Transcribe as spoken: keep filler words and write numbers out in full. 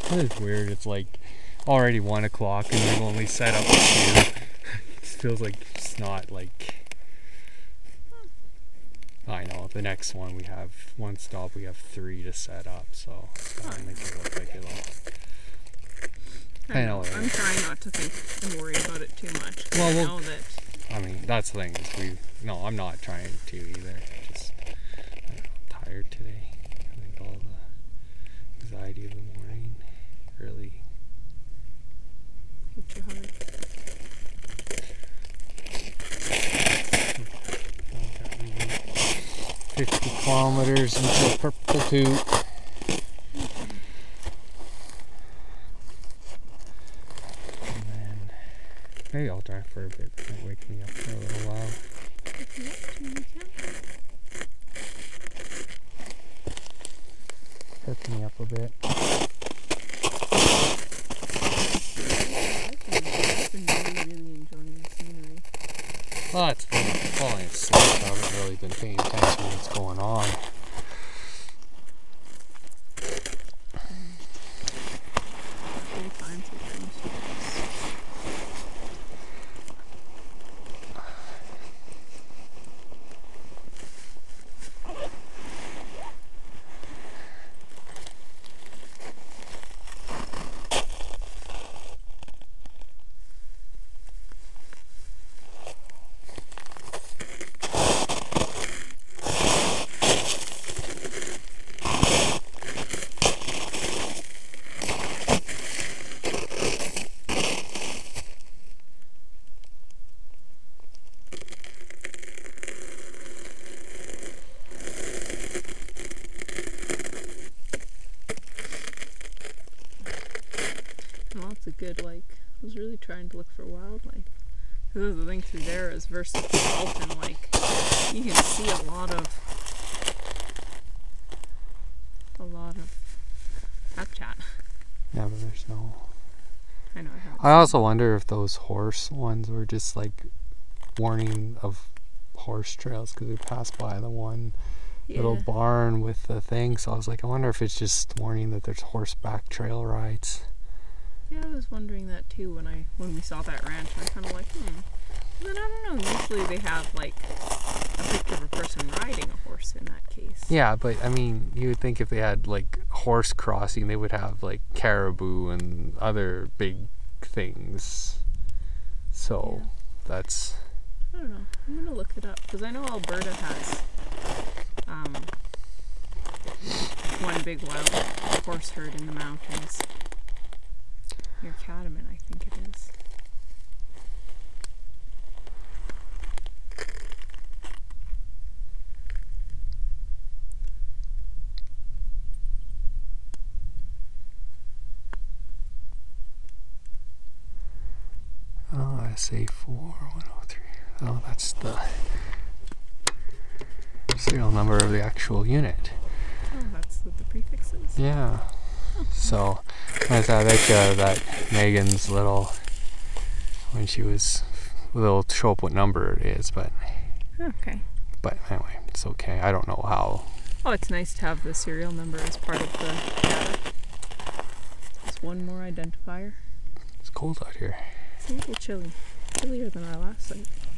It's weird. It's like already one o'clock and we've only set up two. It feels like it's not like. I know the next one we have one stop. We have three to set up, so it's gonna make it look like it'll. I know. I'm trying not to think and worry about it too much. Well, I we'll, know that. I mean, that's the thing is we. No, I'm not trying to either. Just I don't know, I'm tired today. I think all the anxiety of the morning really hit you hard. Fifty kilometers until Purple Two. Maybe I'll drive for a bit. It might wake me up for a little while. Perk me up a bit. I've been really, really enjoying the scenery. Well, that's been falling asleep. I haven't really been paying attention to what's going on. Lots of good, like, I was really trying to look for wildlife. Because the thing through there is versus Alton, like, you can see a lot of, a lot of habitat. Yeah, but there's no. I know. I, haven't I also wonder if those horse ones were just like warning of horse trails because we passed by the one yeah. little barn with the thing. So I was like, I wonder if it's just warning that there's horseback trail rides. Yeah, I was wondering that too when I when we saw that ranch. I was kind of like, hmm. And then I don't know. Usually they have like a picture of a person riding a horse in that case. Yeah, but I mean, you would think if they had like horse crossing, they would have like caribou and other big things. So yeah. that's. I don't know. I'm gonna look it up because I know Alberta has um, one big wild horse herd in the mountains. Near Catamount, I think it is. Oh, S A four one oh three. Oh, that's the serial number of the actual unit. Oh, that's what the prefix is? Yeah. Oh. So, I think uh, that Megan's little, when she was, it'll show up what number it is, but. Okay. But anyway, it's okay. I don't know how. Oh, it's nice to have the serial number as part of the data. Just one more identifier. It's cold out here. It's a little chilly. Chillier than our last site.